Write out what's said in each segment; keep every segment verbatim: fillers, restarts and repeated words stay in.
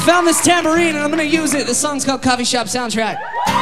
found this tambourine and I'm gonna use it. This song's called Coffee Shop Soundtrack.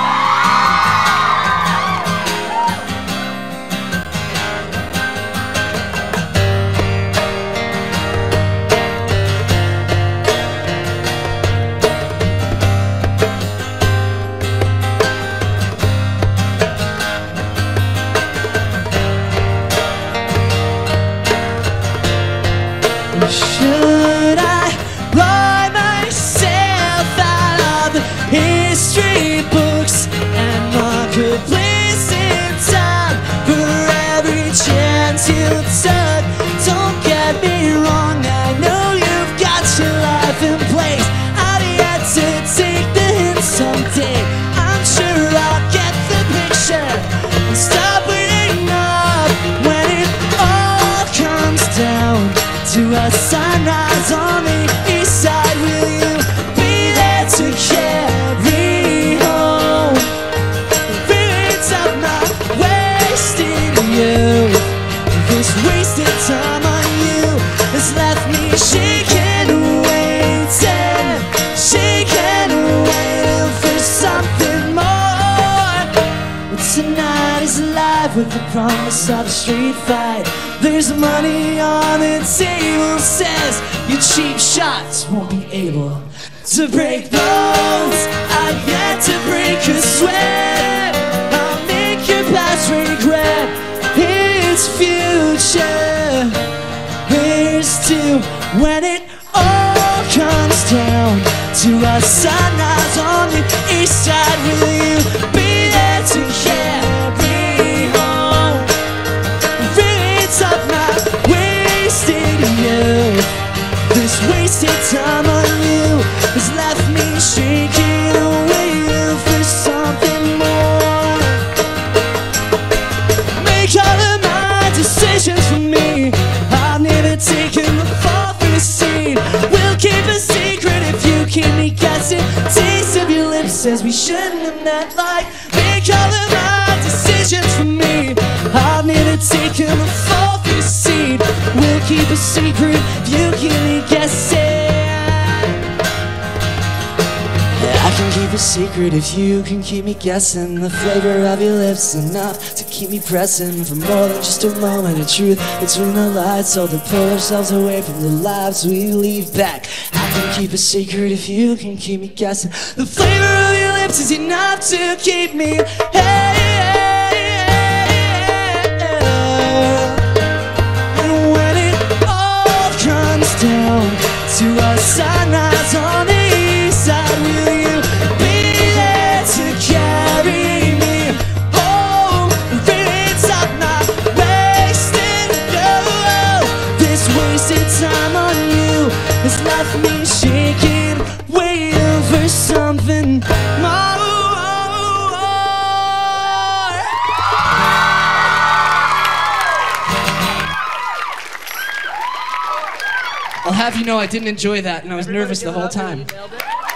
Should I write myself out of the history books and mark a place in time for every chance you took? Don't get me wrong, I know you've got your life in place. I've yet to take the hint someday. I'm sure I'll get the picture and stop waiting up when it all comes down to a sunrise on the east side. Will you be there to carry home the regrets of my wasted youth? This wasted time on you has left me shaking, waiting, shaking, waiting for something more. But tonight is alive with the promise of a street fight. There's money on the table, says your cheap shots won't be able to break bones. I've yet to break a sweat. I'll make your past regret its future. Here's to when it all comes down to a sunrise on the east side. Will you be there to carry home of my wasted youth? This wasted time on you has left me shaking, waiting for something more. Make all of my decisions for me. I've never taken the fall for the seed. We'll keep a secret if you keep me guessing. Taste of your lips says we shouldn't have met. Like, make all of my decisions for me. I've never taken the fall for the seed. We'll keep a secret if you keep me guessing. I can keep a secret if you can keep me guessing. The flavor of your lips enough to keep me pressing for more than just a moment of truth between the lights, so to pull ourselves away from the lives we leave back. I can keep a secret if you can keep me guessing. The flavor of your lips is enough to keep me hey. Down to a sunrise on the east side. Will you be there to carry me home? Regrets of my wasted love. This wasted time on you has left me shaking, waiting for something more. I'll have you know I didn't enjoy that and I was nervous the whole time.